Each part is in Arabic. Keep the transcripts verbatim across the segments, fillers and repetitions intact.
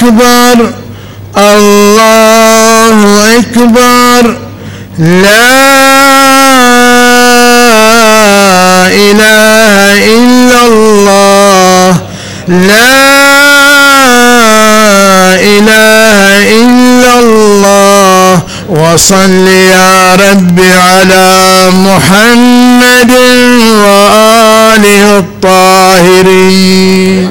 أكبر الله أكبر لا إله إلا الله لا إله إلا الله وصل يا رب على محمد وآله الطاهرين.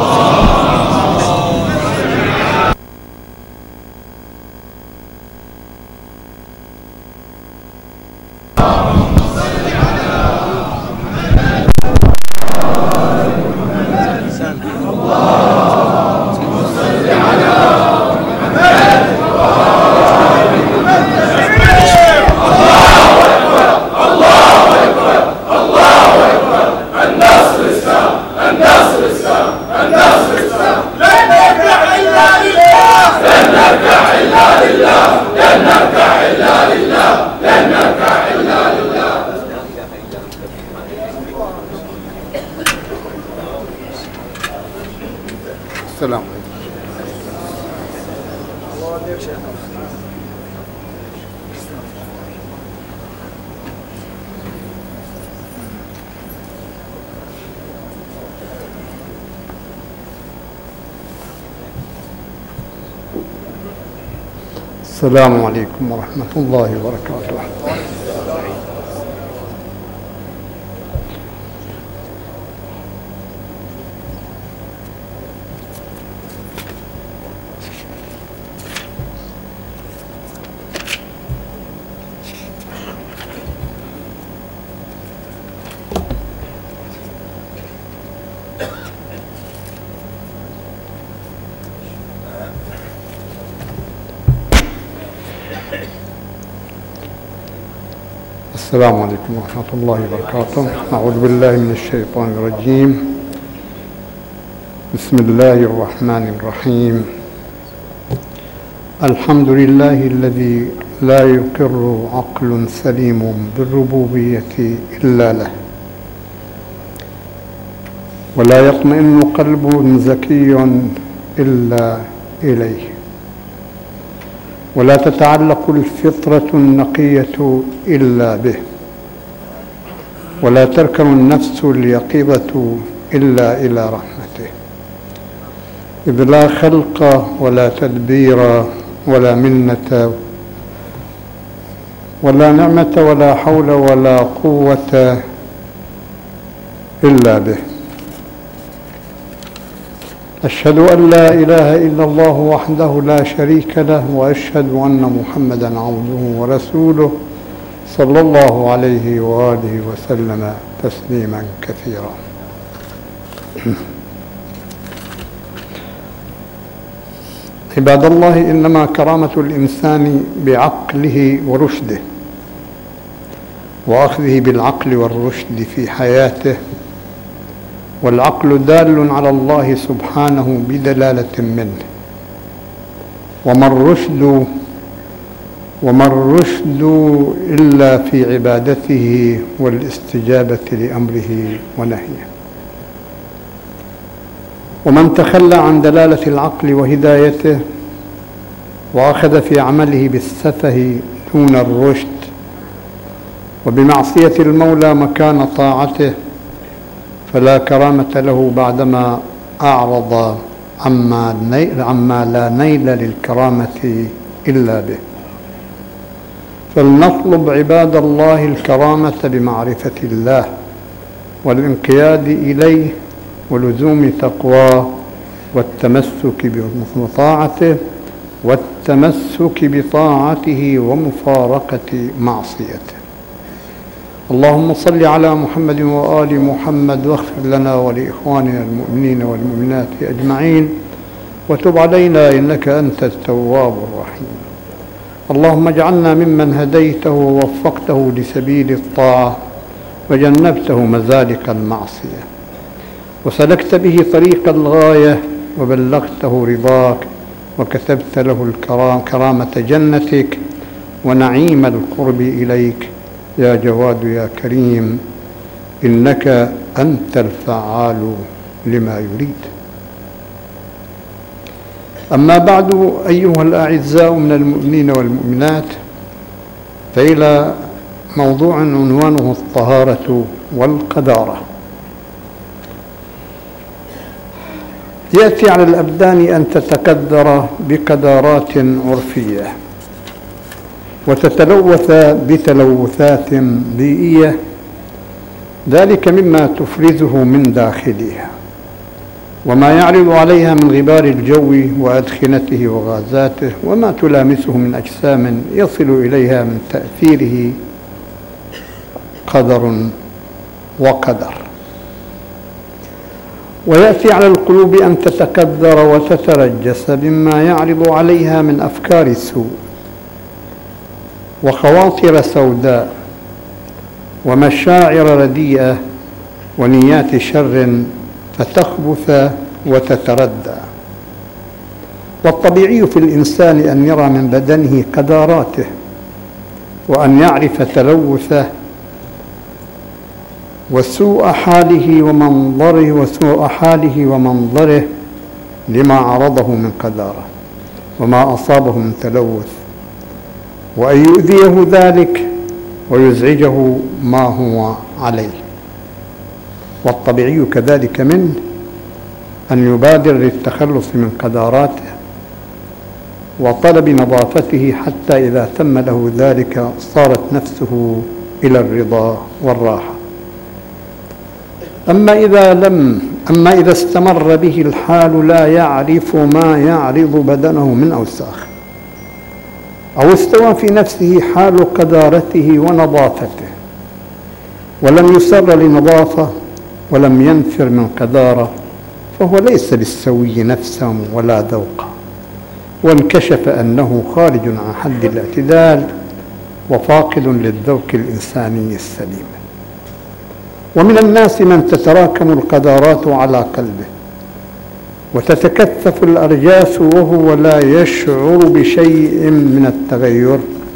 السلام السلام عليكم ورحمة الله وبركاته. السلام عليكم ورحمة الله وبركاته. أعوذ بالله من الشيطان الرجيم. بسم الله الرحمن الرحيم. الحمد لله الذي لا يقر عقل سليم بالربوبية إلا له، ولا يطمئن قلب زكي إلا إليه، ولا تتعلق الفطرة النقية إلا به، ولا تركن النفس اليقظة إلا إلى رحمته، إذ لا خلق ولا تدبير ولا منة ولا نعمة ولا حول ولا قوة إلا به. أشهد أن لا إله إلا الله وحده لا شريك له، وأشهد أن محمدًا عبده ورسوله صلى الله عليه وآله وسلم تسليمًا كثيرا. عباد الله، إنما كرامة الإنسان بعقله ورشده، وأخذه بالعقل والرشد في حياته، والعقل دال على الله سبحانه بدلالة منه، وما الرشد وما الرشد إلا في عبادته والاستجابة لأمره ونهيه. ومن تخلى عن دلالة العقل وهدايته وأخذ في عمله بالسفه دون الرشد وبمعصية المولى مكان طاعته، فلا كرامة له بعدما أعرض عما, عما لا نيل للكرامة إلا به. فلنطلب عباد الله الكرامة بمعرفة الله والانقياد إليه ولزوم تقواه والتمسك بطاعته والتمسك بطاعته ومفارقة معصيته. اللهم صل على محمد وآل محمد، واغفر لنا ولإخواننا المؤمنين والمؤمنات أجمعين، وتب علينا إنك أنت التواب الرحيم. اللهم اجعلنا ممن هديته ووفقته لسبيل الطاعة وجنبته مزالق المعصية، وسلكت به طريق الغاية وبلغته رضاك، وكتبت له الكرام كرامة جنتك ونعيم القرب إليك يا جواد يا كريم، إنك أنت الفعال لما يريد. أما بعد أيها الأعزاء من المؤمنين والمؤمنات، فإلى موضوع عنوانه الطهارة والقذارة. يأتي على الأبدان أن تتكدر بقذارات عرفية وتتلوث بتلوثات بيئية، ذلك مما تفرزه من داخلها وما يعرض عليها من غبار الجو وأدخنته وغازاته وما تلامسه من أجسام يصل إليها من تأثيره قدر وقدر. ويأتي على القلوب أن تتكدر وتترجس بما يعرض عليها من أفكار سوء وخواطر سوداء ومشاعر رديئة ونيات شر فتخبث وتتردى. والطبيعي في الإنسان أن يرى من بدنه قذاراته وأن يعرف تلوثه وسوء حاله ومنظره وسوء حاله ومنظره لما عرضه من قذارة وما أصابه من تلوث، وأن يؤذيه ذلك ويزعجه ما هو عليه. والطبيعي كذلك منه أن يبادر للتخلص من قذاراته وطلب نظافته، حتى إذا تم له ذلك صارت نفسه إلى الرضا والراحة. أما إذا لم أما إذا استمر به الحال لا يعرف ما يعرض بدنه من أوساخ، أو استوى في نفسه حال قذارته ونظافته ولم يسر لنظافة ولم ينفر من قذارة، فهو ليس بالسوي نفسا ولا ذوقا، وانكشف أنه خارج عن حد الاعتدال وفاقد للذوق الإنساني السليم. ومن الناس من تتراكم القذارات على قلبه وتتكثف الأرجاس وهو لا يشعر بشيء من التغير،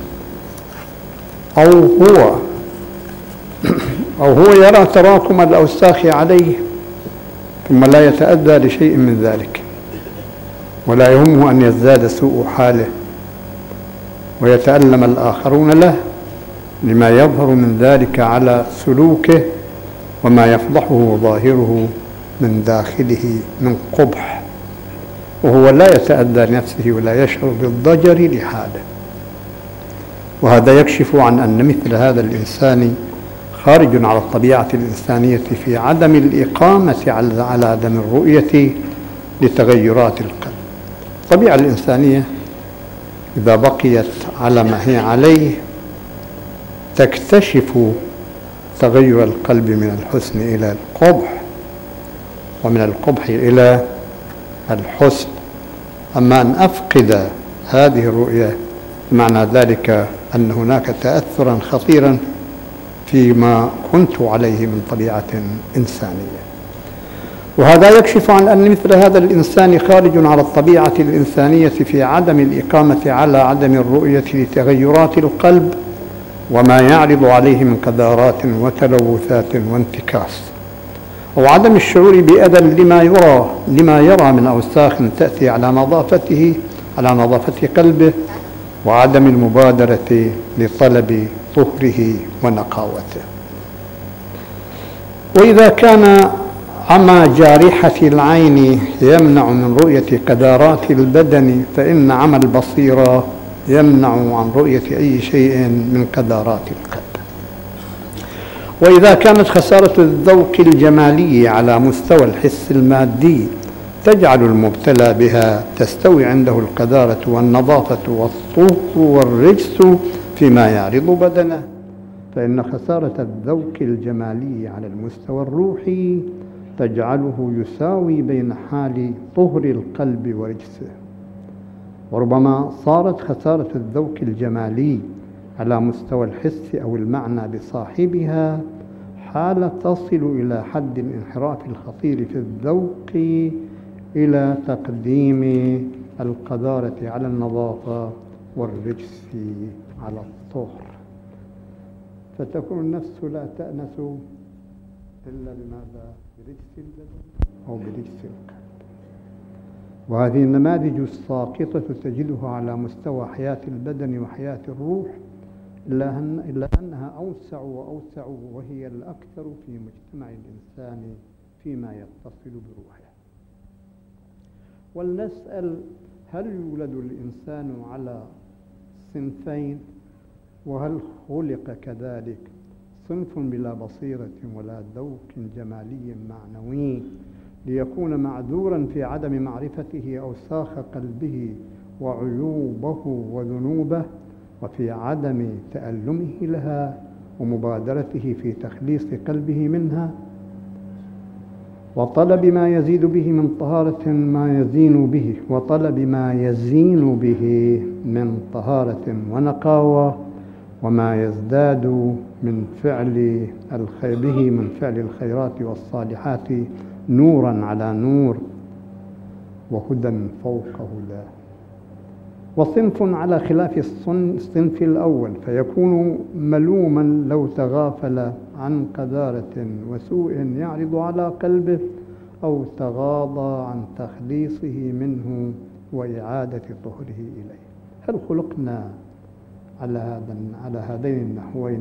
أو هو أو هو يرى تراكم الأوساخ عليه ثم لا يتأذى لشيء من ذلك، ولا يهمه أن يزداد سوء حاله ويتألم الآخرون له لما يظهر من ذلك على سلوكه وما يفضحه ظاهره من داخله من قبح، وهو لا يتأذى لنفسه ولا يشعر بالضجر لحاله. وهذا يكشف عن أن مثل هذا الإنسان خارج على الطبيعة الإنسانية في عدم الإقامة على عدم الرؤية لتغيرات القلب. الطبيعة الإنسانية إذا بقيت على ما هي عليه تكتشف تغير القلب من الحسن إلى القبح ومن القبح إلى الحسن. أما أن أفقد هذه الرؤية معنى ذلك أن هناك تأثرا خطيرا فيما كنت عليه من طبيعة إنسانية. وهذا يكشف عن أن مثل هذا الإنسان خارج على الطبيعة الإنسانية في عدم الإقامة على عدم الرؤية لتغيرات القلب وما يعرض عليه من قذارات وتلوثات وانتكاس، وعدم الشعور بأذى لما يرى لما يرى من أوساخ تأتي على نظافته على نظافة قلبه، وعدم المبادرة لطلب طهره ونقاوته. وإذا كان عمى جارحة العين يمنع من رؤية قذارات البدن، فإن عمى البصيرة يمنع عن رؤية أي شيء من قذارات القلب. وإذا كانت خسارة الذوق الجمالي على مستوى الحس المادي تجعل المبتلى بها تستوي عنده القذارة والنظافة والطهر والرجس فيما يعرض بدنه، فإن خسارة الذوق الجمالي على المستوى الروحي تجعله يساوي بين حال طهر القلب ورجسه. وربما صارت خسارة الذوق الجمالي على مستوى الحس أو المعنى بصاحبها حالة تصل إلى حد الانحراف الخطير في الذوق إلى تقديم القذارة على النظافة والرجس على الطهر، فتكون النفس لا تأنس إلا بماذا؟ برجس البدن أو برجس القلب. وهذه النماذج الساقطة تجدها على مستوى حياة البدن وحياة الروح، إلا, أن إلا أنها أوسع وأوسع، وهي الأكثر في مجتمع الإنسان فيما يتصل بروحه. ولنسأل: هل يولد الإنسان على صنفين؟ وهل خلق كذلك؟ صنف بلا بصيرة ولا ذوق جمالي معنوي ليكون معذورا في عدم معرفته أوساخ قلبه وعيوبه وذنوبه، وفي عدم تألمه لها ومبادرته في تخليص قلبه منها، وطلب ما يزيد به من طهارة ما يزين به وطلب ما يزين به من طهارة ونقاوة، وما يزداد من فعل الخير به من فعل الخيرات والصالحات نورا على نور وهدى فوق هدى. وصنف على خلاف الصنف الأول، فيكون ملوما لو تغافل عن قذارة وسوء يعرض على قلبه، أو تغاضى عن تخليصه منه وإعادة طهره إليه. هل خلقنا على هذا على هذين النحوين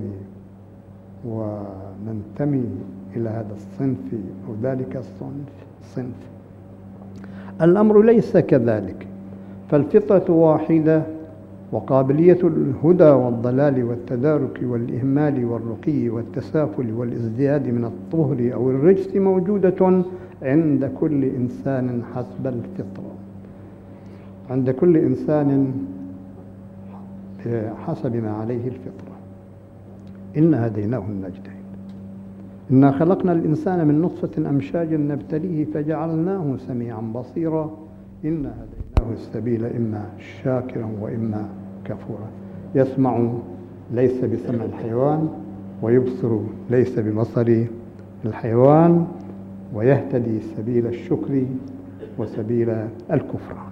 وننتمي إلى هذا الصنف أو ذلك الصنف؟ الأمر ليس كذلك، فالفطرة واحدة، وقابلية الهدى والضلال والتدارك والإهمال والرقي والتسافل والازدياد من الطهر أو الرجس موجودة عند كل إنسان حسب الفطرة، عند كل إنسان حسب ما عليه الفطرة. إنا هديناه النجدين، إنا خلقنا الإنسان من نطفة أمشاج نبتليه فجعلناه سميعا بصيرا، إنا هديناه السبيل إما شاكرا وإما كفورا. يسمع ليس بسمع الحيوان، ويبصر ليس ببصر الحيوان، ويهتدي سبيل الشكر وسبيل الكفران.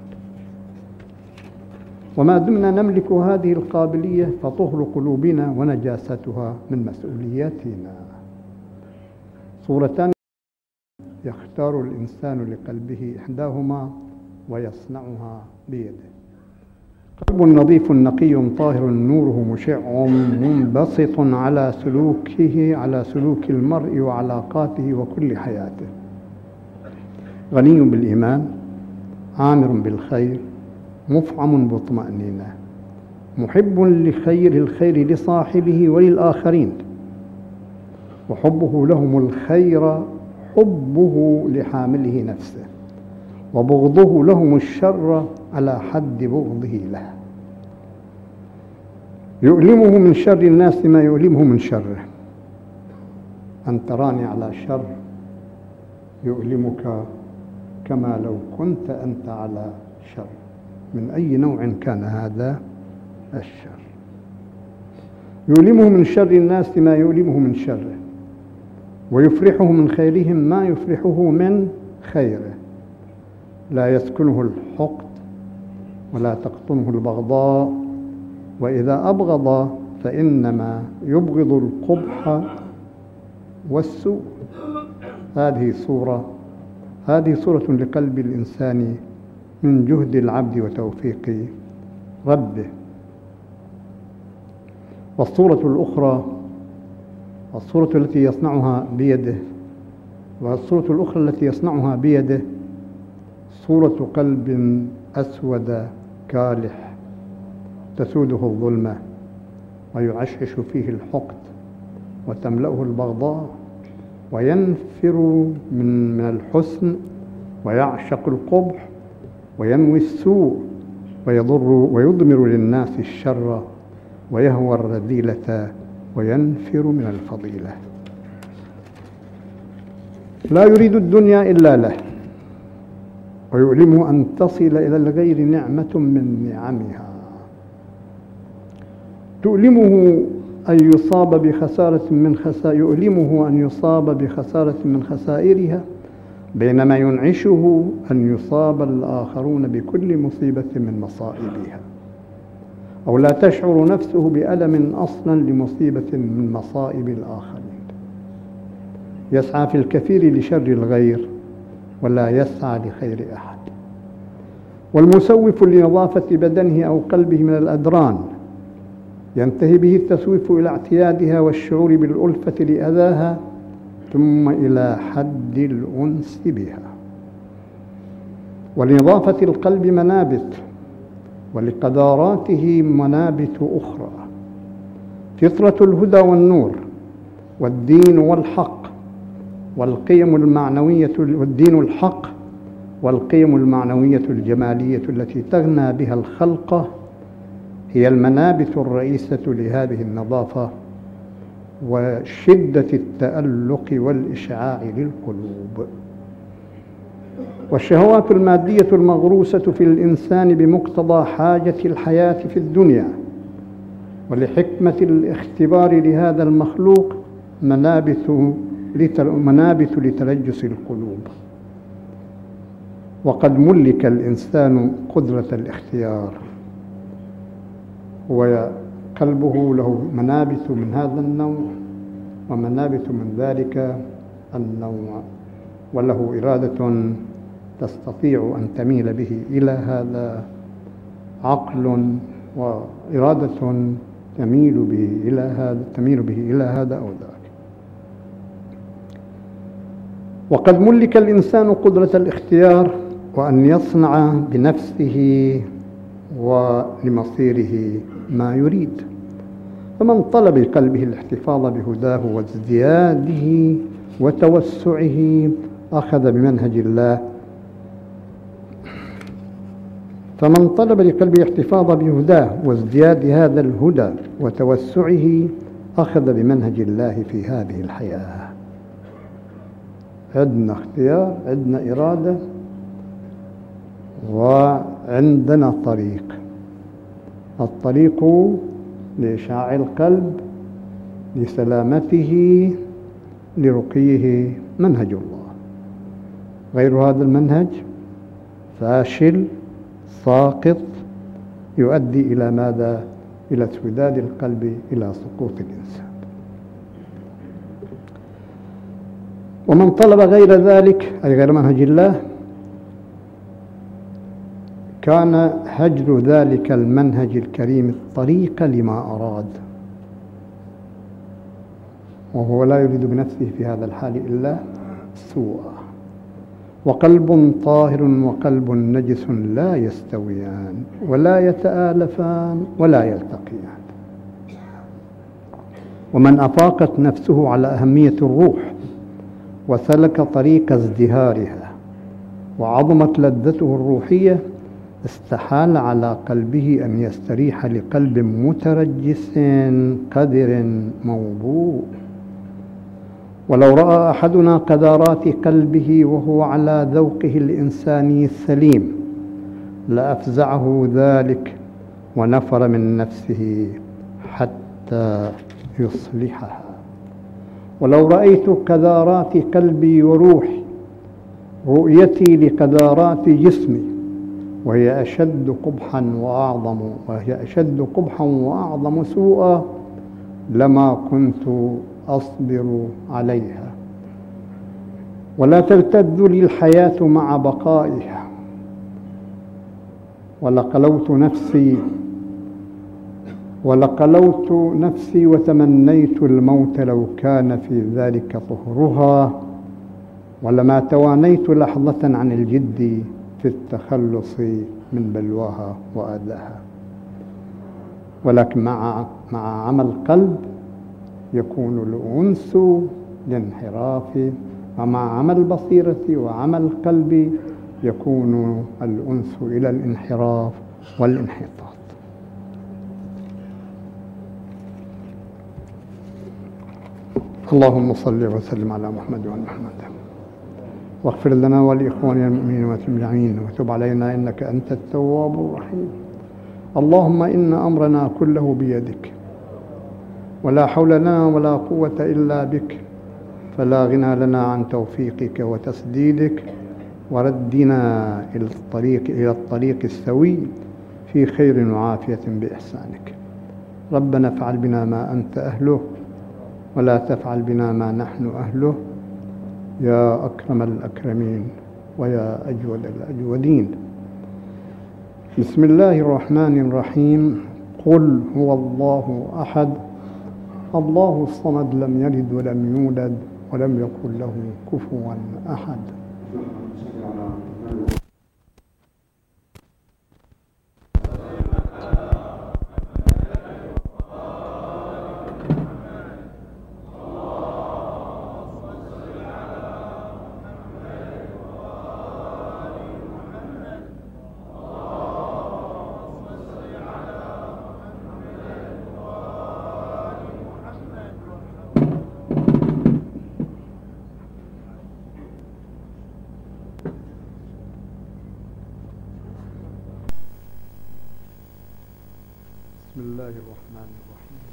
وما دمنا نملك هذه القابلية فطهر قلوبنا ونجاستها من مسؤولياتنا. صورتان يختار الإنسان لقلبه إحداهما ويصنعها بيده: قلب نظيف نقي طاهر نوره مشع منبسط على سلوكه على سلوك المرء وعلاقاته وكل حياته، غني بالإيمان، عامر بالخير، مفعم بالطمأنينة، محب لخير الخير لصاحبه وللآخرين، وحبه لهم الخير حبه لحامله نفسه، وبغضه لهم الشر على حد بغضه له. يؤلمه من شر الناس ما يؤلمه من شره. أن تراني على شر يؤلمك كما لو كنت أنت على شر، من أي نوع كان هذا الشر. يؤلمه من شر الناس ما يؤلمه من شره، ويفرحه من خيرهم ما يفرحه من خيره. لا يسكنه الحقد ولا تقطنه البغضاء، وإذا أبغض فإنما يبغض القبح والسوء. هذه صورة هذه صورة لقلب الإنسان من جهد العبد وتوفيق ربه. والصورة الأخرى الصورة التي يصنعها بيده والصورة الأخرى التي يصنعها بيده صورة قلب أسود كالح تسوده الظلمة ويعشعش فيه الحقد وتملأه البغضاء، وينفر من من الحسن ويعشق القبح وينوي السوء ويضر ويضمر للناس الشر ويهوى الرذيلة وينفر من الفضيلة. لا يريد الدنيا إلا له، ويؤلمه أن تصل إلى الغير نعمة من نعمها. تؤلمه أن يصاب بخسارة من خسائر يؤلمه أن يصاب بخسارة من خسائرها، بينما ينعشه أن يصاب الآخرون بكل مصيبة من مصائبها، أو لا تشعر نفسه بألم أصلا لمصيبة من مصائب الآخرين. يسعى في الكثير لشر الغير ولا يسعى لخير أحد. والمسوف لنظافة بدنه أو قلبه من الأدران ينتهي به التسويف إلى اعتيادها والشعور بالألفة لأذاها ثم إلى حد الأنس بها. ولنظافة القلب منابت ولقذاراته منابت أخرى: فطرة الهدى والنور والدين والحق والقيم المعنوية والدين الحق والقيم المعنوية الجمالية التي تغنى بها الخلق هي المنابت الرئيسة لهذه النظافة وشدة التألق والإشعاع للقلوب. والشهوات المادية المغروسة في الإنسان بمقتضى حاجة الحياة في الدنيا ولحكمة الاختبار لهذا المخلوق منابت منابت لتلجس القلوب. وقد ملك الإنسان قدرة الاختيار وقلبه له منابت من هذا النوع ومنابت من ذلك النوع، وله إرادة تستطيع أن تميل به إلى هذا، عقل وإرادة تميل به إلى هذا تميل به إلى هذا أو ذاك. وقد ملك الإنسان قدرة الاختيار وأن يصنع بنفسه ولمصيره ما يريد. فمن طلب بقلبه الاحتفاظ بهداه وازدياده وتوسعه أخذ بمنهج الله فمن طلب لقلبه الاحتفاظ بهداه وازدياد هذا الهدى وتوسعه أخذ بمنهج الله في هذه الحياة. عندنا اختيار، عندنا إرادة، وعندنا طريق. الطريق لإشعاع القلب، لسلامته، لرقيه منهج الله. غير هذا المنهج فاشل ساقط يؤدي إلى ماذا؟ إلى اسوداد القلب، إلى سقوط الإنسان. ومن طلب غير ذلك أي غير منهج الله كان هجر ذلك المنهج الكريم الطريق لما أراد، وهو لا يريد بنفسه في هذا الحال إلا سوءا. وقلب طاهر وقلب نجس لا يستويان ولا يتآلفان ولا يلتقيان. ومن أفاقت نفسه على أهمية الروح وسلك طريق ازدهارها وعظمت لذته الروحية استحال على قلبه أن يستريح لقلب مترجس قذر موضوع. ولو رأى أحدنا قذارات قلبه وهو على ذوقه الإنساني السليم لأفزعه ذلك ونفر من نفسه حتى يصلحها. ولو رأيت قذارات قلبي وروحي رؤيتي لقذارات جسمي وهي أشد قبحا وأعظم وهي أشد قبحا وأعظم سوءا لما كنت أصبر عليها. ولا تلتذ لي الحياة مع بقائها. ولقلوت نفسي ولقلوت نفسي وتمنيت الموت لو كان في ذلك طهرها، ولما توانيت لحظة عن الجد في التخلص من بلواها وأذاها. ولكن مع مع عمل القلب يكون الأنس للانحراف، ومع عمل البصيرة وعمل القلب يكون الأنس إلى الانحراف والانحطاط. اللهم صل وسلم على محمد وعلى محمد، واغفر لنا ولإخواننا المؤمنين والمسلمين، وتب علينا إنك أنت التواب الرحيم. اللهم إن أمرنا كله بيدك، ولا حول لنا ولا قوة إلا بك، فلا غنى لنا عن توفيقك وتسديدك وردنا إلى الطريق إلى الطريق السوي في خير وعافية بإحسانك. ربنا افعل بنا ما أنت أهله ولا تفعل بنا ما نحن أهله، يا أكرم الأكرمين ويا أجود الأجودين. بسم الله الرحمن الرحيم. قل هو الله أحد الله الصمد لم يلد ولم يولد ولم يكن له كفوا أحد. بسم الله الرحمن الرحيم.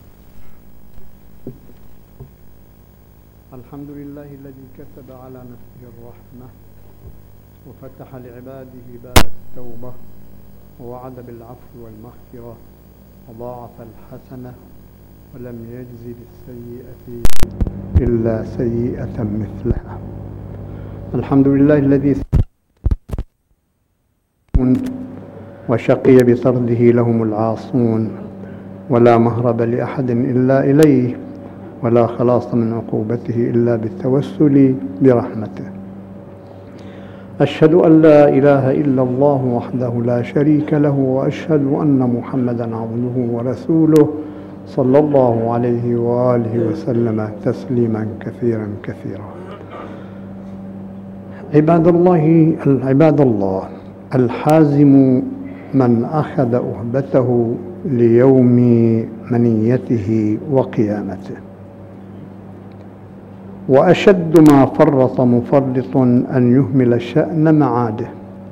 الحمد لله الذي كتب على نفسه الرحمة وفتح لعباده باب التوبة ووعد بالعفو والمغفرة وضاعف الحسنة ولم يجز للسيئة إلا سيئة مثلها. الحمد لله الذي وشقي بطرده لهم العاصون ولا مهرب لأحد إلا إليه ولا خلاص من عقوبته إلا بالتوسل برحمته. أشهد أن لا إله إلا الله وحده لا شريك له وأشهد أن محمدًا عبده ورسوله صلى الله عليه وآله وسلم تسليما كثيرا كثيرا. عباد الله عباد الله الحازم من أخذ أهبته ليوم منيته وقيامته، وأشد ما فرط مفرط أن يهمل شأن معاده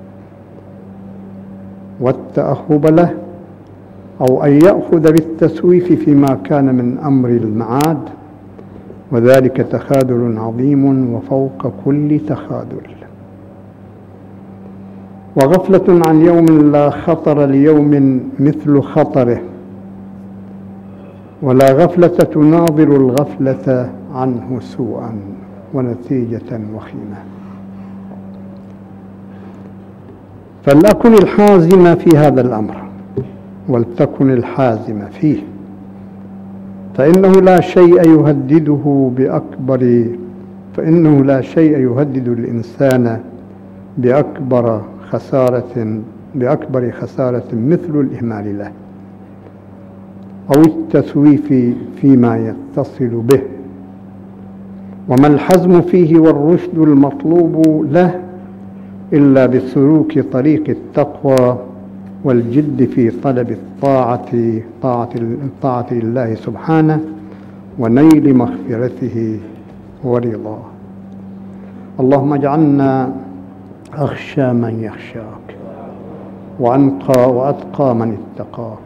والتأهب له أو أن يأخذ بالتسويف فيما كان من أمر المعاد، وذلك تخاذل عظيم وفوق كل تخاذل، وغفلة عن يوم لا خطر ليوم مثل خطره، ولا غفلة تناظر الغفلة عنه سوءا ونتيجة وخيمة. فلأكن الحازم في هذا الأمر ولتكن الحازم فيه، فإنه لا شيء يهدده بأكبر فإنه لا شيء يهدد الإنسان بأكبر خسارة بأكبر خسارة مثل الإهمال له أو التسويف فيما يتصل به. وما الحزم فيه والرشد المطلوب له إلا بسلوك طريق التقوى والجد في طلب الطاعة طاعة الطاعة لله سبحانه ونيل مغفرته ورضاه. اللهم اجعلنا أخشى من يخشاك وأنقى وأتقى من اتقاك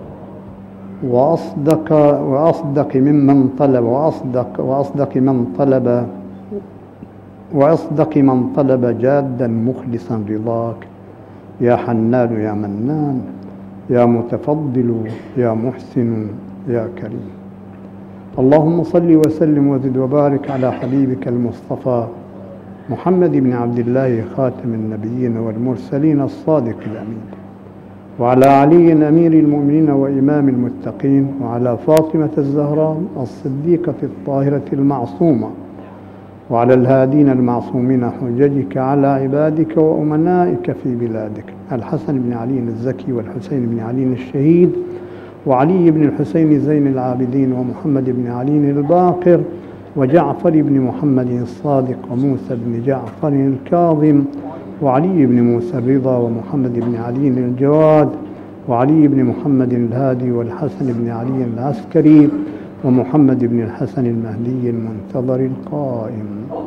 وأصدق وأصدق ممن طلب وأصدق وأصدق من طلب وأصدق من طلب جادا مخلصا رضاك يا حنان يا منان يا متفضل يا محسن يا كريم. اللهم صل وسلم وزد وبارك على حبيبك المصطفى محمد بن عبد الله خاتم النبيين والمرسلين الصادق الأمين، وعلى علي أمير المؤمنين وإمام المتقين، وعلى فاطمة الزهراء الصديقة الطاهرة المعصومة، وعلى الهادين المعصومين حججك على عبادك وأمنائك في بلادك الحسن بن علي الزكي والحسين بن علي الشهيد وعلي بن الحسين زين العابدين ومحمد بن علي الباقر وجعفر بن محمد الصادق وموسى بن جعفر الكاظم وعلي بن موسى الرضا ومحمد بن علي الجواد وعلي بن محمد الهادي والحسن بن علي العسكري ومحمد بن الحسن المهدي المنتظر القائم.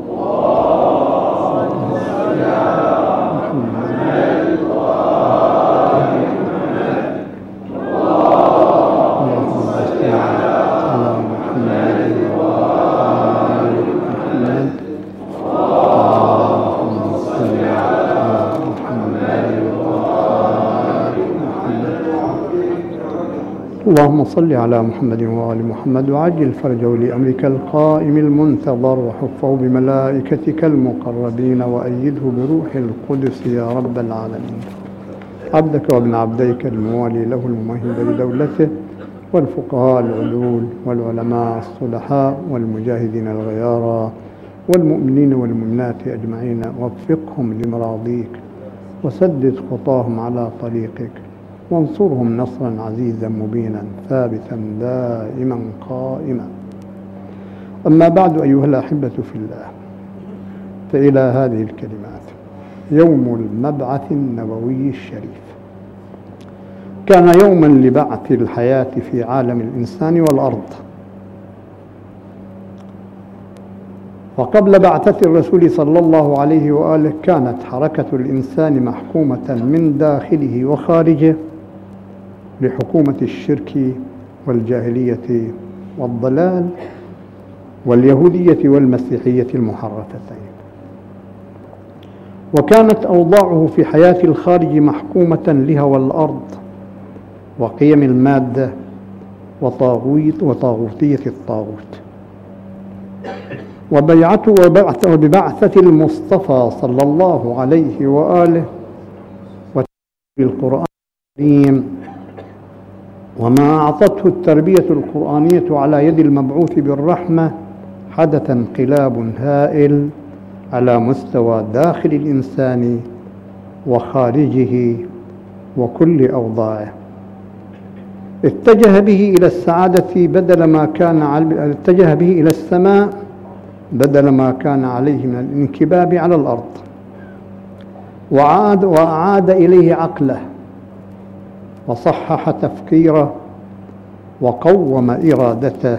اللهم صل على محمد وآل محمد وعجل فرجه لأمرك القائم المنتظر وحفه بملائكتك المقربين وأيده بروح القدس يا رب العالمين. عبدك وابن عبديك الموالي له الممهد لدولته، والفقهاء العدول والعلماء الصلحاء والمجاهدين الغيارى والمؤمنين والمؤمنات أجمعين، وفقهم لمراضيك وسدد خطاهم على طريقك، وانصرهم نصرا عزيزا مبينا ثابتا دائما قائما. أما بعد أيها الأحبة في الله، فإلى هذه الكلمات: يوم المبعث النبوي الشريف كان يوما لبعث الحياة في عالم الإنسان والأرض. وقبل بعثة الرسول صلى الله عليه وآله كانت حركة الإنسان محكومة من داخله وخارجه لحكومة الشرك والجاهلية والضلال واليهودية والمسيحية المحرفتين. وكانت أوضاعه في حياة الخارج محكومة لهوى الأرض وقيم المادة وطاغوت وطاغوتية الطاغوت. وبيعته وبعث وببعثة المصطفى صلى الله عليه وآله بالقرآن الكريم وما أعطته التربية القرآنية على يد المبعوث بالرحمة حدث انقلاب هائل على مستوى داخل الإنسان وخارجه وكل أوضاعه. اتجه به إلى السعادة بدل ما كان اتجه به إلى السماء بدل ما كان عليه من الانكباب على الأرض، وعاد وأعاد إليه عقله وصحح تفكيره وقوم إرادته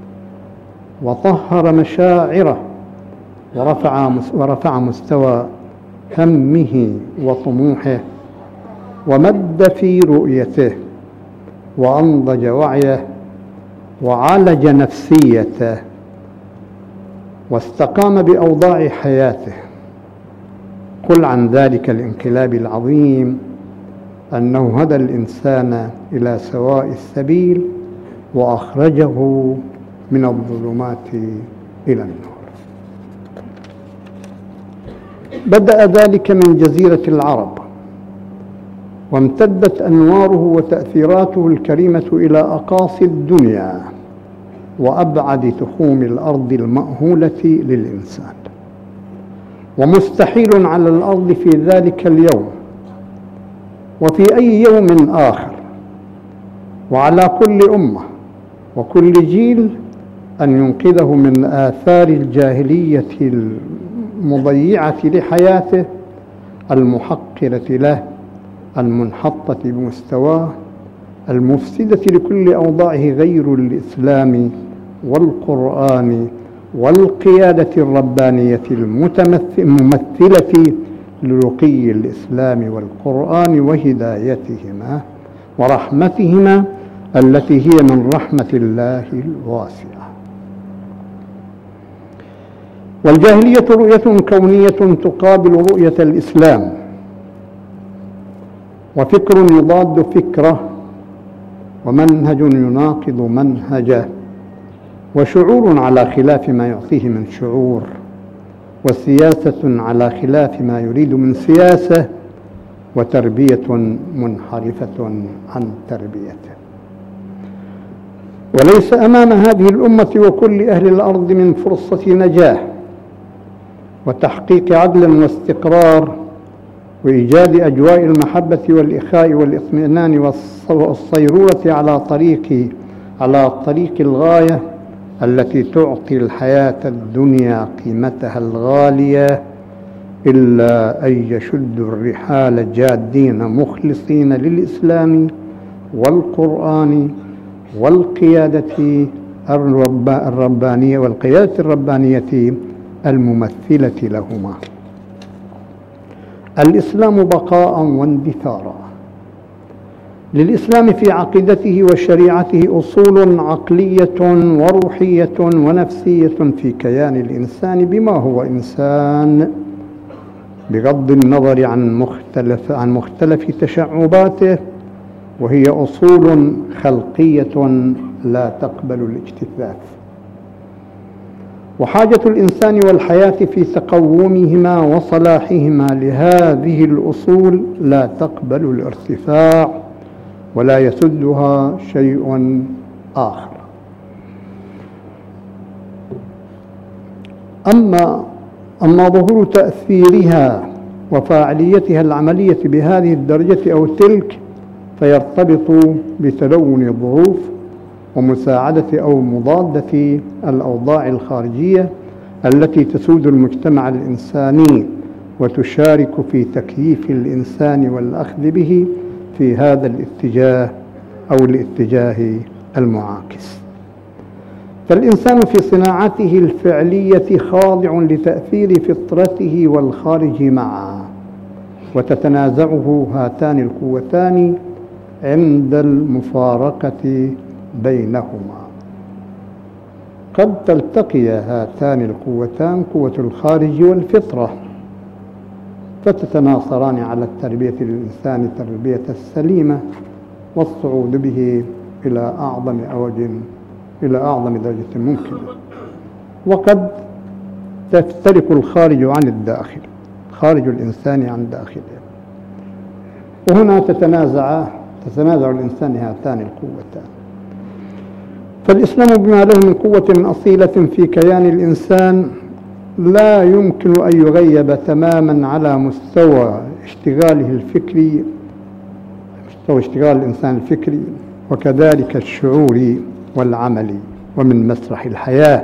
وطهر مشاعره ورفع ورفع مستوى همه وطموحه ومد في رؤيته وأنضج وعيه وعالج نفسيته واستقام بأوضاع حياته. قل عن ذلك الانقلاب العظيم أنه هدى الإنسان إلى سواء السبيل وأخرجه من الظلمات إلى النور. بدأ ذلك من جزيرة العرب، وامتدت أنواره وتأثيراته الكريمة إلى أقاصي الدنيا وأبعد تخوم الأرض المأهولة للإنسان. ومستحيل على الأرض في ذلك اليوم وفي أي يوم آخر وعلى كل أمة وكل جيل أن ينقذه من آثار الجاهلية المضيعة لحياته المحقرة له المنحطة بمستواه المفسدة لكل أوضاعه غير الإسلام والقرآن والقيادة الربانية الممثلة لرقي الإسلام والقرآن وهدايتهما ورحمتهما التي هي من رحمة الله الواسعة. والجاهلية رؤية كونية تقابل رؤية الإسلام، وفكر يضاد فكره، ومنهج يناقض منهجه، وشعور على خلاف ما يعطيه من شعور، وسياسة على خلاف ما يريد من سياسة، وتربية منحرفة عن تربيته. وليس أمام هذه الأمة وكل أهل الأرض من فرصة نجاح وتحقيق عدل واستقرار وإيجاد أجواء المحبة والإخاء والإطمئنان والصيرورة على طريق على طريق الغاية التي تعطي الحياة الدنيا قيمتها الغالية، إلا أن يشدوا الرحال جادين مخلصين للإسلام والقرآن والقيادة الربانية والقيادة الربانية الممثلة لهما. الإسلام بقاء واندثارا. للإسلام في عقيدته وشريعته أصول عقلية وروحية ونفسية في كيان الإنسان بما هو إنسان، بغض النظر عن مختلف عن مختلف تشعباته، وهي أصول خلقية لا تقبل الاجتثاث. وحاجة الإنسان والحياة في تقومهما وصلاحهما لهذه الأصول لا تقبل الارتفاع ولا يسدها شيء آخر. أما أما ظهور تأثيرها وفاعليتها العملية بهذه الدرجة أو تلك فيرتبط بتلون الظروف ومساعدة أو مضادة الأوضاع الخارجية التي تسود المجتمع الإنساني وتشارك في تكييف الإنسان والأخذ به في هذا الاتجاه أو الاتجاه المعاكس. فالإنسان في صناعته الفعلية خاضع لتأثير فطرته والخارج معا، وتتنازعه هاتان القوتان عند المفارقة بينهما. قد تلتقي هاتان القوتان، قوة الخارج والفطرة، فتتناصران على التربية للإنسان التربية السليمة والصعود به إلى أعظم أوج إلى أعظم درجة ممكنة. وقد تفترق الخارج عن الداخل، خارج الإنسان عن داخله، وهنا تتنازع تتنازع الإنسان هاتان القوتان. فالإسلام بما له من قوة أصيلة في كيان الإنسان لا يمكن أن يغيب تماما على مستوى اشتغاله الفكري، مستوى اشتغال الإنسان الفكري وكذلك الشعوري والعملي ومن مسرح الحياة،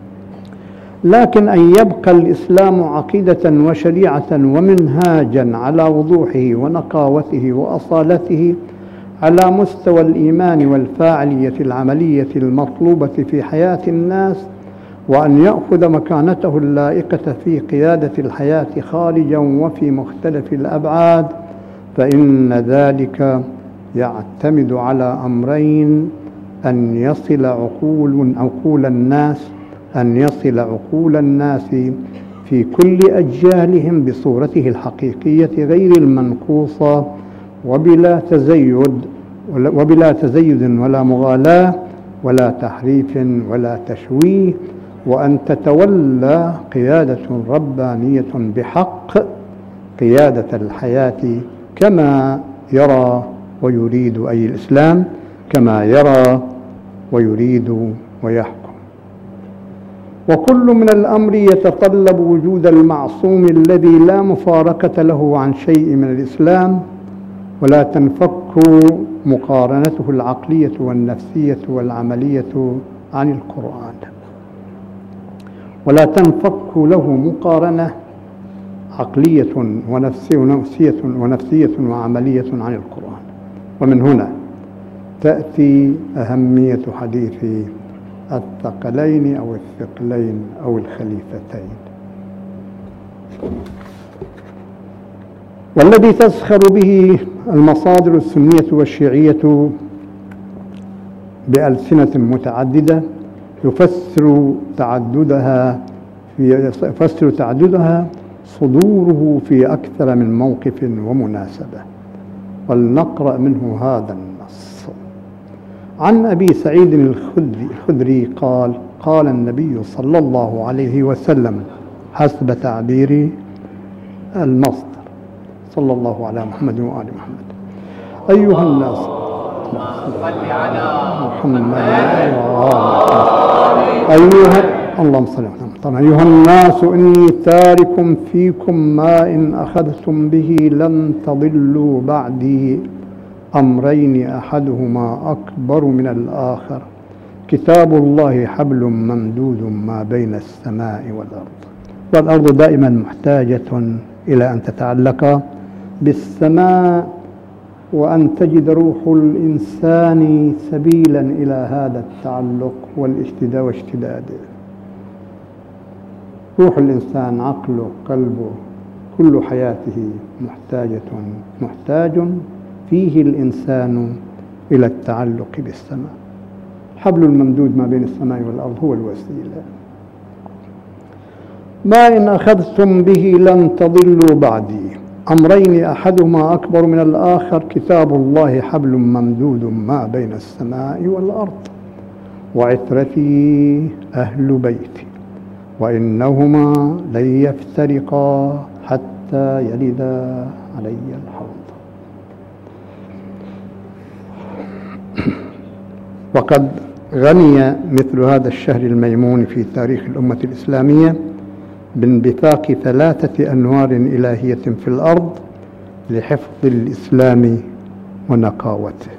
لكن أن يبقى الإسلام عقيدة وشريعة ومنهاجا على وضوحه ونقاوته وأصالته على مستوى الإيمان والفاعلية العملية المطلوبة في حياة الناس، وأن يأخذ مكانته اللائقة في قيادة الحياة خارجا وفي مختلف الأبعاد، فإن ذلك يعتمد على أمرين: أن يصل عقول عقول الناس أن يصل عقول الناس في كل أجيالهم بصورته الحقيقية غير المنقوصة وبلا تزيد وبلا تزيد ولا مغالاة ولا تحريف ولا تشويه، وأن تتولى قيادة ربانية بحق قيادة الحياة كما يرى ويريد، أي الإسلام كما يرى ويريد ويحكم. وكل من الأمر يتطلب وجود المعصوم الذي لا مفارقة له عن شيء من الإسلام، ولا تنفك مقارنته العقلية والنفسية والعملية عن القرآن، ولا تنفك له مقارنة عقلية ونفسية ونفسية وعملية عن القرآن. ومن هنا تأتي أهمية حديث الثقلين أو الثقلين أو الخليفتين، والذي تزخر به المصادر السنية والشيعية بألسنة متعددة يفسر تعددها في يفسر تعددها صدوره في أكثر من موقف ومناسبة. ولنقرأ منه هذا النص: عن أبي سعيد الخدري, الخدري قال: قال النبي صلى الله عليه وسلم حسب تعبير المصدر صلى الله على محمد وآل محمد: أيها الناس صل على محمد أيها اللهم صل على محمد أيها الناس إني تارك فيكم ما إن أخذتم به لن تضلوا بعدي أمرين أحدهما أكبر من الآخر، كتاب الله حبل ممدود ما بين السماء والأرض. والأرض دائما محتاجة إلى أن تتعلق بالسماء، وأن تجد روح الإنسان سبيلا إلى هذا التعلق والاشتداد واشتداد روح الإنسان، عقله، قلبه، كل حياته محتاجة محتاج فيه الإنسان إلى التعلق بالسماء. حبل الممدود ما بين السماء والأرض هو الوسيلة. ما إن أخذتم به لن تضلوا بعدي أمرين أحدهما أكبر من الآخر، كتاب الله حبل ممدود ما بين السماء والأرض، وعترتي أهل بيتي. وإنهما لن يفترقا حتى يلدا علي الحوض. وقد غني مثل هذا الشهر الميمون في تاريخ الأمة الإسلامية بانبثاق ثلاثة أنوار إلهية في الأرض لحفظ الإسلام ونقاوته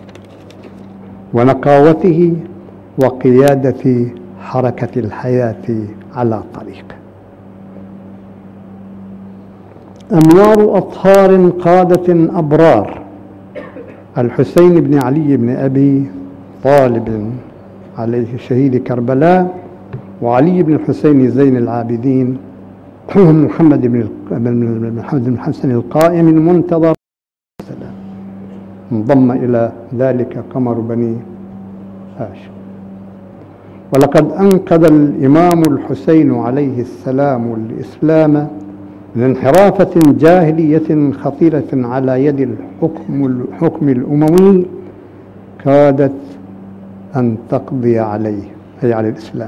ونقاوته وقيادة حركة الحياة على طريقه. أنوار أطهار قادة أبرار: الحسين بن علي بن أبي طالب عليه شهيد كربلاء، وعلي بن الحسين زين العابدين، محمد بن محمد بن الحسن القائم المنتظر، انضم إلى ذلك قمر بني هاشم. ولقد أنقذ الإمام الحسين عليه السلام الإسلام من انحرافة جاهلية خطيرة على يد الحكم, الحكم الأموي كادت أن تقضي عليه، أي على الإسلام،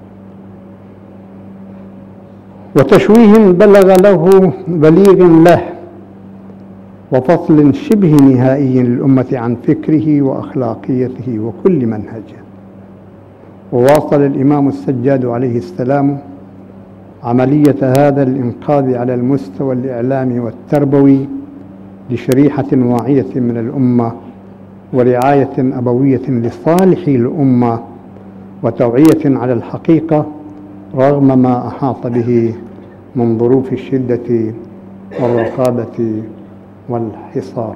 وتشويه بلغ له بليغ له، وفصل شبه نهائي للأمة عن فكره وأخلاقيته وكل منهجه. وواصل الإمام السجاد عليه السلام عملية هذا الإنقاذ على المستوى الإعلامي والتربوي لشريحة واعية من الأمة، ورعاية أبوية لصالح الأمة، وتوعية على الحقيقة رغم ما أحاط به من ظروف الشدة والرقابة والحصار.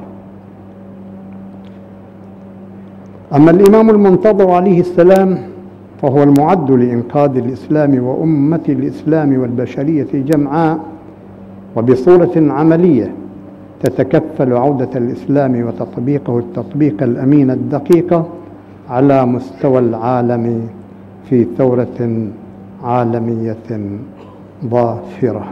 أما الإمام المنتظر عليه السلام فهو المعد لإنقاذ الإسلام وأمة الإسلام والبشرية جمعاء، وبصورة عملية تتكفل عودة الإسلام وتطبيقه التطبيق الأمين الدقيق على مستوى العالم في ثورة عالمية ظافرة.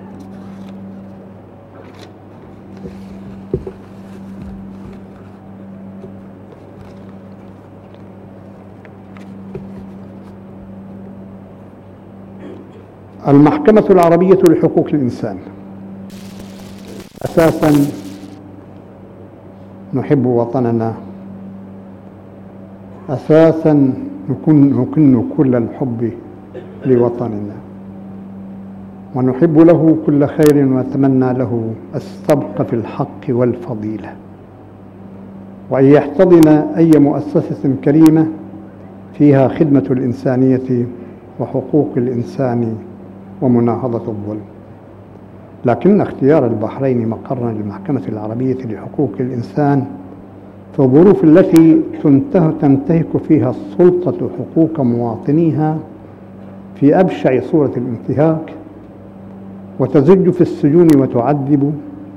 المحكمة العربية لحقوق الإنسان. أساساً نحب وطننا، أساساً نكن كل الحب لوطننا، ونحب له كل خير ونتمنى له السبق في الحق والفضيلة، وأن يحتضن أي مؤسسة كريمة فيها خدمة الإنسانية وحقوق الإنسان ومناهضة الظلم. لكن اختيار البحرين مقرا للمحكمة العربية لحقوق الإنسان في الظروف التي تنتهك فيها السلطة حقوق مواطنيها في أبشع صورة الانتهاك، وتزج في السجون وتعذب،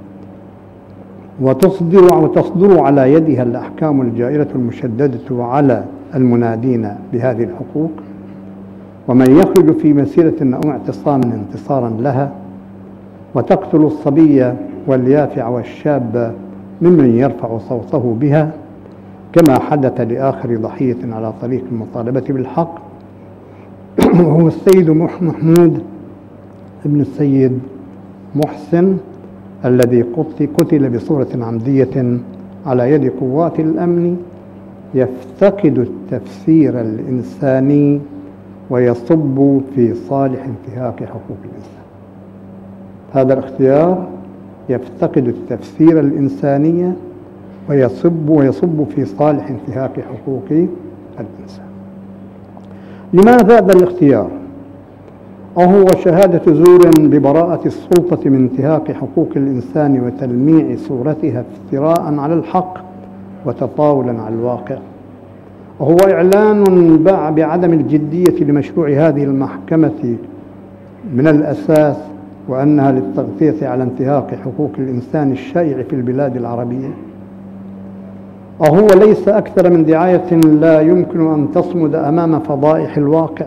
وتصدر وتصدر على يدها الأحكام الجائرة المشددة على المنادين بهذه الحقوق، ومن يخرج في مسيرة أو اعتصام انتصارا لها، وتقتل الصبي واليافع والشاب ممن يرفع صوته بها، كما حدث لآخر ضحية على طريق المطالبة بالحق وهو السيد محمود ابن السيد محسن، الذي قتل بصورة عمدية على يد قوات الأمن يفتقد التفسير الإنساني ويصب في صالح انتهاك حقوق الإنسان. هذا الاختيار يفتقد التفسير الإنساني ويصب ويصب في صالح انتهاك حقوق الإنسان. لماذا هذا الاختيار؟ وهو شهادة زور ببراءة السلطة من انتهاك حقوق الإنسان وتلميع صورتها افتراء على الحق وتطاولا على الواقع، وهو إعلان بعدم الجدية لمشروع هذه المحكمة من الأساس، وأنها للتغطية على انتهاك حقوق الإنسان الشائع في البلاد العربية. وهو ليس أكثر من دعاية لا يمكن أن تصمد أمام فضائح الواقع.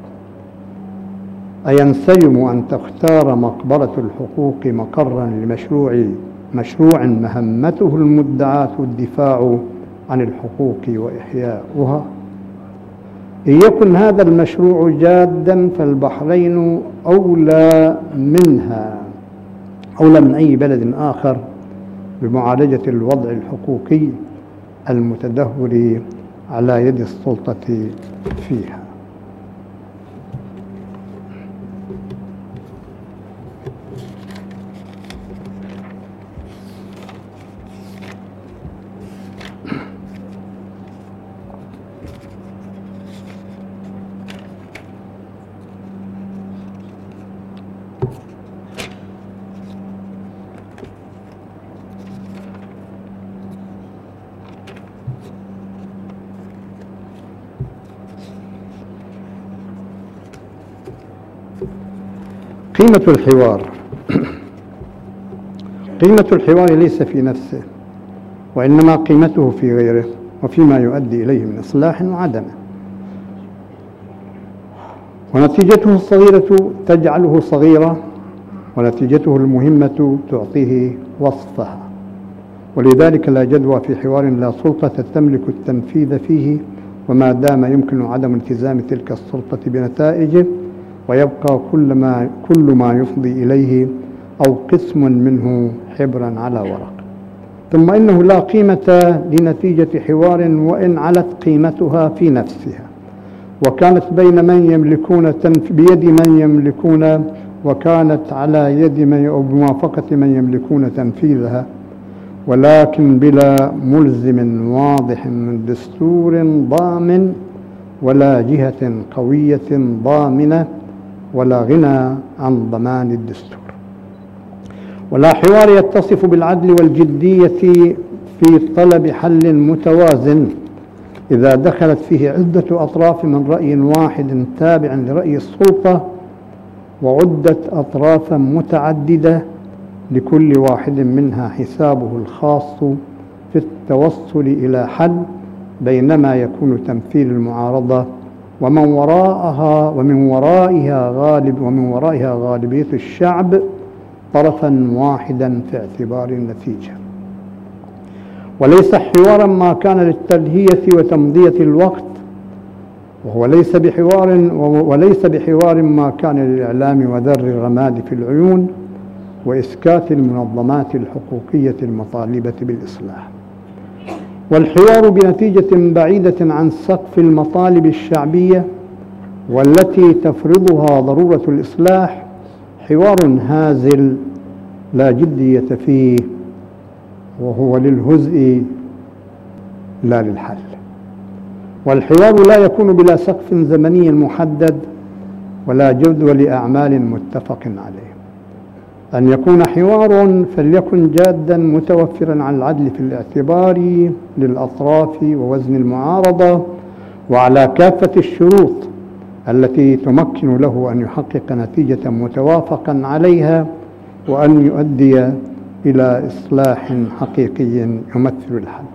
أينسجم أن تختار مقبرة الحقوق مقرا لمشروع مشروع مهمته المدعاة الدفاع عن الحقوق وإحياؤها؟ إن يكن هذا المشروع جادا فالبحرين أولى منها أولى من أي بلد آخر بمعالجة الوضع الحقوقي المتدهور على يد السلطة فيها. قيمة الحوار. قيمة الحوار ليس في نفسه، وإنما قيمته في غيره وفيما يؤدي إليه من إصلاح وعدمه، ونتيجته الصغيرة تجعله صغيرة، ونتيجته المهمة تعطيه وصفها. ولذلك لا جدوى في حوار لا سلطة تملك التنفيذ فيه، وما دام يمكن عدم التزام تلك السلطة بنتائجه، ويبقى كل ما, كل ما يفضي إليه أو قسم منه حبرا على ورق. ثم إنه لا قيمة لنتيجة حوار وإن علت قيمتها في نفسها، وكانت بين من يملكون تنف... بيد من يملكون وكانت على يد من أو بموافقة من يملكون تنفيذها، ولكن بلا ملزم واضح من دستور ضامن ولا جهة قوية ضامنة، ولا غنى عن ضمان الدستور. ولا حوار يتصف بالعدل والجدية في طلب حل متوازن إذا دخلت فيه عدة أطراف من رأي واحد تابع لرأي السلطة، وعدة أطراف متعددة لكل واحد منها حسابه الخاص في التوصل إلى حل، بينما يكون تمثيل المعارضة ومن وراءها ومن ورائها غالب ومن ورائها غالبية الشعب طرفا واحدا في اعتبار النتيجة. وليس حوارا ما كان للتلهية وتمضية الوقت، وهو ليس بحوار وليس بحوار ما كان للإعلام وذر الرماد في العيون وإسكات المنظمات الحقوقية المطالبة بالإصلاح. والحوار بنتيجة بعيدة عن سقف المطالب الشعبية والتي تفرضها ضرورة الإصلاح حوار هازل لا جدية فيه، وهو للهزء لا للحل. والحوار لا يكون بلا سقف زمني محدد ولا جدول أعمال متفق عليه. أن يكون حوار فليكن جادا متوفرا على العدل في الاعتبار للأطراف ووزن المعارضة، وعلى كافة الشروط التي تمكن له أن يحقق نتيجة متوافقا عليها، وأن يؤدي إلى إصلاح حقيقي يمثل الحل.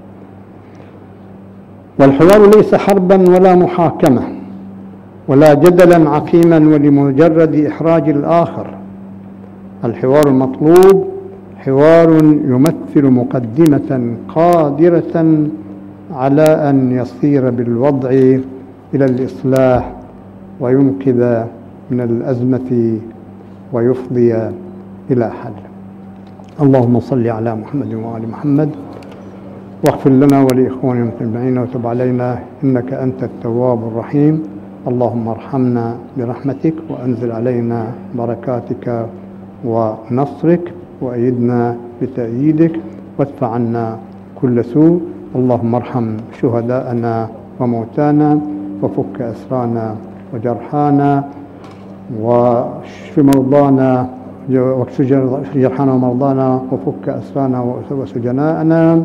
والحوار ليس حربا ولا محاكمة ولا جدلا عقيما ولمجرد إحراج الآخر. الحوار المطلوب حوار يمثل مقدمة قادرة على أن يصير بالوضع إلى الإصلاح وينقذ من الأزمة ويفضي إلى حل. اللهم صل على محمد وآل محمد، واغفر لنا ولإخواننا المسلمين وتب علينا إنك أنت التواب الرحيم. اللهم ارحمنا برحمتك وأنزل علينا بركاتك ونصرك، وأيدنا بتأييدك، وادفع عنا كل سوء. اللهم ارحم شهداءنا وموتانا، وفك أسرانا وجرحانا، واشف مرضانا واكشف جرحانا ومرضانا، وفك أسرانا وسجناءنا،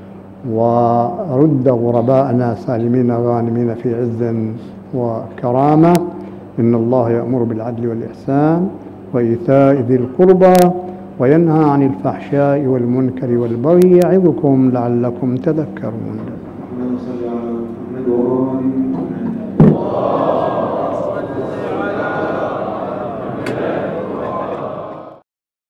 ورد غرباءنا سالمين غانمين في عز وكرامة. إن الله يأمر بالعدل والإحسان وإيتاء ذي القربى وينهى عن الفحشاء والمنكر والبغي يعظكم لعلكم تذكرون.